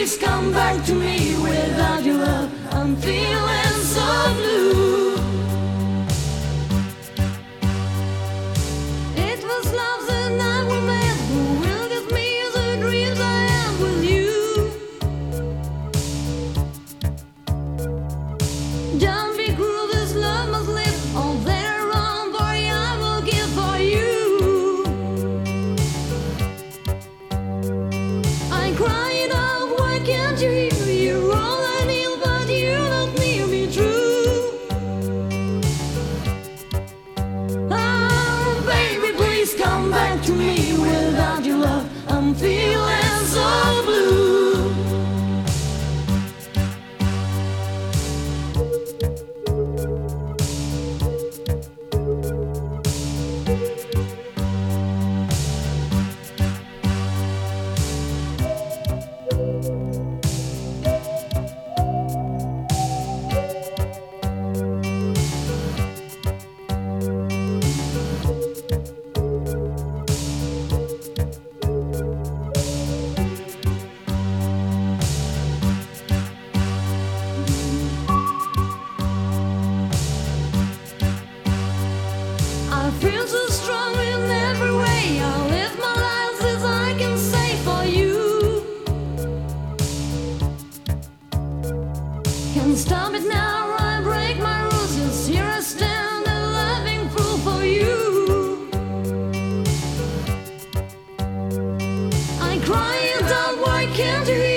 please come back to me. Without your love, I'm feeling so blue. It was love that night we met, who will give me the dreams I am with you. Don't be cruel, this love must live. All that around for you, I will give for you. I cry it out, why can't you hear? You're all I need, but you don't need me true. Oh, baby, please come back to me. Without your love, I'm feeling so blue. I feel so strong in every way. I live my life as I can say for you. Can't stop it now, I break my rules. Yes, here I stand, a loving fool for you. I cry it out, why can't you hear?